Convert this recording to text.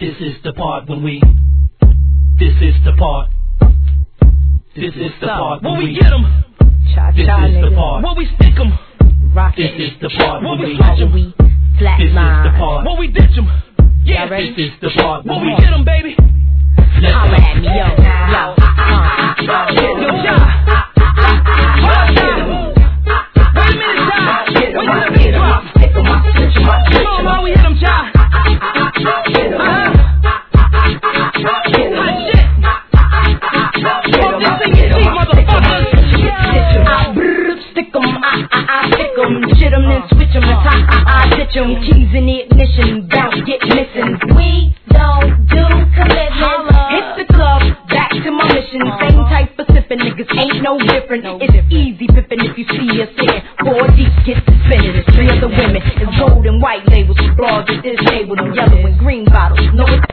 This is the part when we. This is the part. This is the part when we get 'em. This is the part when we stick 'em. This is the part when we switch 'em. This is the part when we ditch 'em. Yeah, this is the part when we get 'em, baby. Holla at me, yo, yo, yo, yo. Wait a minute, John. When you let me drop, come on, man, we hit 'em, John. Shit 'em then switch 'em and I ditch 'em. Keys in the ignition, bounce, get missing. We don't do commitment. Hit the club, back to my mission. Same type of sippin', niggas ain't no different. It's easy pippin' if you see us sitting. 4 deep, get to spinning. There's 3 other women. It's gold and white labels, flaws at this table. Them yellow and green bottles. No, it's